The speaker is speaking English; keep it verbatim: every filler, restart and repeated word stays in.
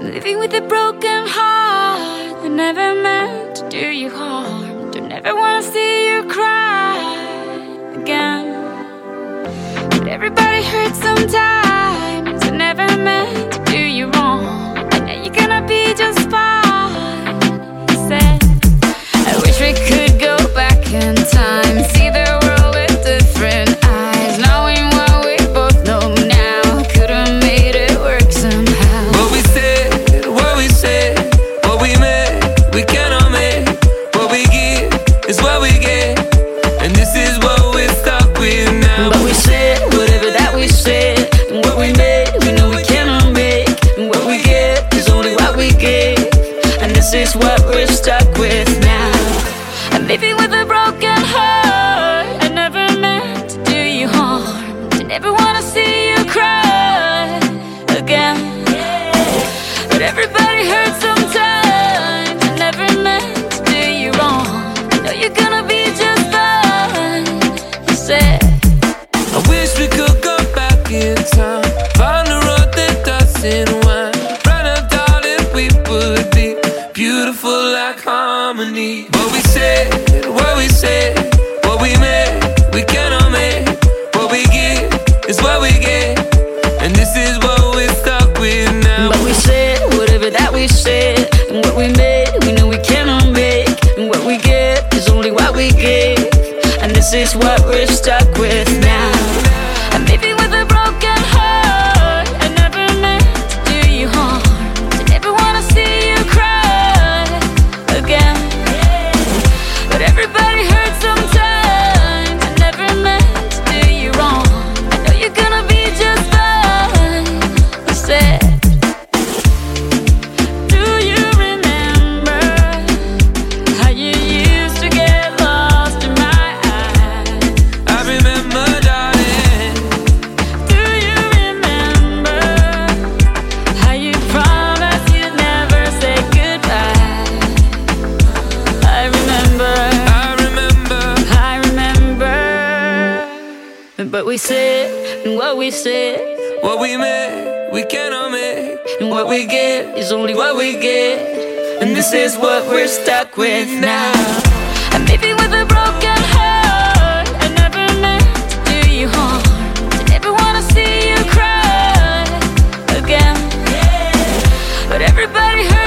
Living with a broken heart that never meant to do you harm. Don't ever wanna see you cry again. But everybody hurts sometimes. I never meant to do you wrong. I know you're gonna be just fine. He said, I wish we could go back in time, see the world with different eyes, knowing what we both know now. Could have made it work somehow. What we said, what we said, what we made, we cannot make. What we give is what we get, and this is what we're stuck with now. But we said whatever that we said, and what we made, we know we cannot make. And what we get is only what we get, and this is what we're stuck with now. I'm living with a broken heart. I never meant to do you harm. I never wanna see you cry again. But everybody hurts sometimes. I never meant to do you wrong. I know you're gonna be just fine. You said, I wish we could go back in time, find a road that doesn't wind, run up, darling, we would be beautiful like harmony. What we said, what we said, what we made, we cannot make. What we give is what we get, and this is what we're stuck with now. but we said whatever that we said, and what we made, we know we cannot make. And what we get is only what we get, and this is what we're stuck with now. I'm living with a broken heart. I never meant to do you harm. I never wanna see you cry again. But everybody hurts sometimes. I never meant to do you wrong. I know you're gonna be just fine. I said, do you remember how you used to get lost in my eyes? I remember, darling, Do you remember how you promised you'd never say goodbye? I remember, I remember. I remember. But we said, and what we said, What we made, we cannot make. and what we get is only what we get, and this is what we're stuck with now. I'm living with a broken heart. I never meant to do you harm. I never wanna see you cry again. But everybody hurts